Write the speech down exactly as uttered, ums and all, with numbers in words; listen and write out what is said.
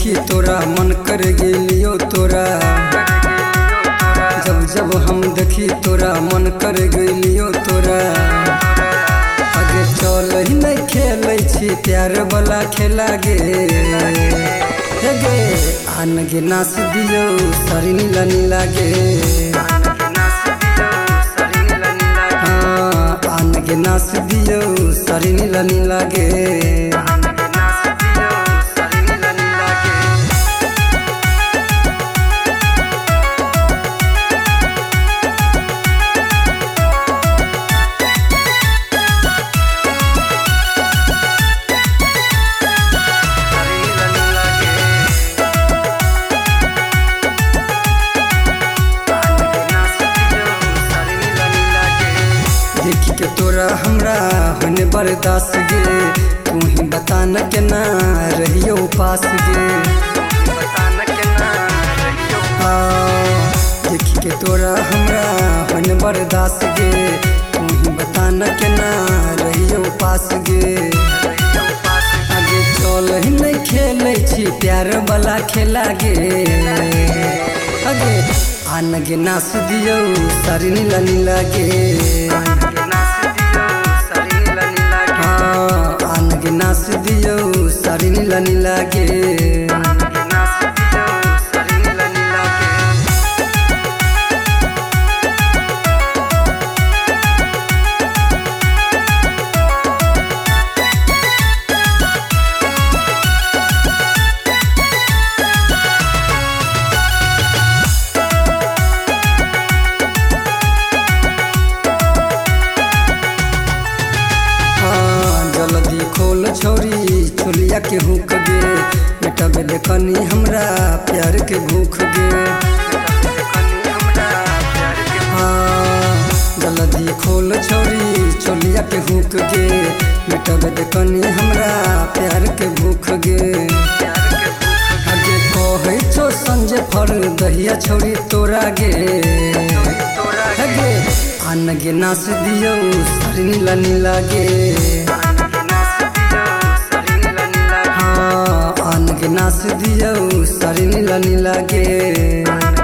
देखी तोरा मन कर गेलियो तोरा, जब जब हम देखी तोरा मन कर गेलियो तोरा। आगे चल ही नहीं खेलै छी प्यार वाला खेला गे, हे गे आन गे नाच दियो सारी नीला नीला गे, हाँ आन गे नाच दियो सारी नीला नीला गे। देखी के तोरा हमरा होने बर्दाश्त गे, तू ही बता न केना रहियो पास गे। देखी के तोरा हमरा होने बर्दाश्त गे, तू ही बता न केना रहियो पास गे। आगे चल ही नहीं खेलै छी प्यार वाला खेला गे, आगे आन गे नाच दियो सारी नीला नीला गे, नाच दियो सारी नीला नीला गे। जल्दी खोल छोरी छोलिया के हुक गे, बेटा बे देखनी हमरा प्यार के भूख गे। हाँ जल्दी खोल छोरी छोलिया के हुक गे, बेटा बे देखनी हमरा प्यार के भूख गे। आगे कहै छो संजय फर दहिया छोरी तोरा गे, गे आन गे नाच दियो सारी नीला नीला गे, नाच दियो सारी नीला नीला गे।